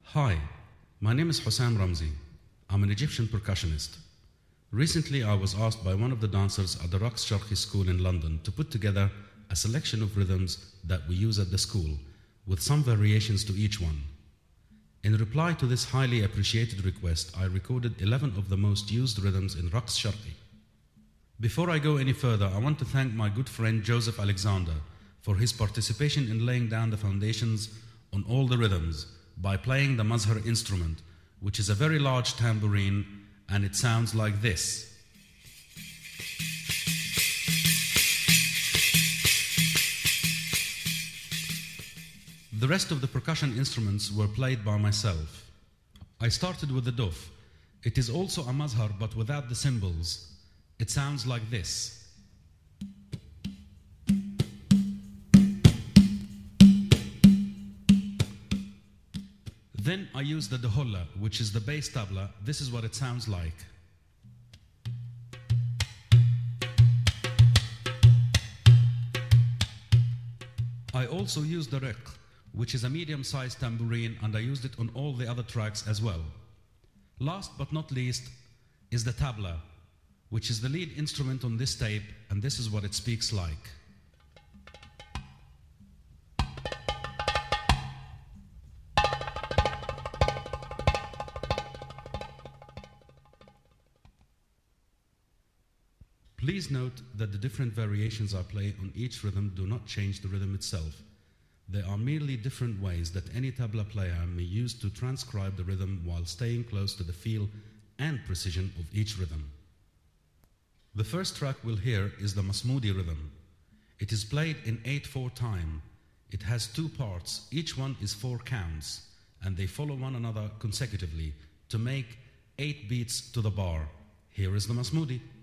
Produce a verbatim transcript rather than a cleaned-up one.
Hi, my name is Hussam Ramzi. I'm an Egyptian percussionist. Recently, I was asked by one of the dancers at the Raqs Sharqi school in London to put together a selection of rhythms that we use at the school, with some variations to each one. In reply to this highly appreciated request, I recorded eleven of the most used rhythms in Raqs Sharqi. Before I go any further, I want to thank my good friend Joseph Alexander for his participation in laying down the foundations on all the rhythms by playing the Mazhar instrument, which is a very large tambourine, and it sounds like this. The rest of the percussion instruments were played by myself. I started with the duf. It is also a mazhar but without the cymbals. It sounds like this. Then I used the daholla, which is the bass tabla. This is what it sounds like. I also used the riq, which is a medium-sized tambourine, and I used it on all the other tracks as well. Last but not least is the tabla, which is the lead instrument on this tape, and this is what it speaks like. Please note that the different variations I play on each rhythm do not change the rhythm itself. They are merely different ways that any tabla player may use to transcribe the rhythm while staying close to the feel and precision of each rhythm. The first track we'll hear is the Masmoudi rhythm. It is played in eight four time. It has two parts, each one is four counts, and they follow one another consecutively to make eight beats to the bar. Here is the Masmoudi.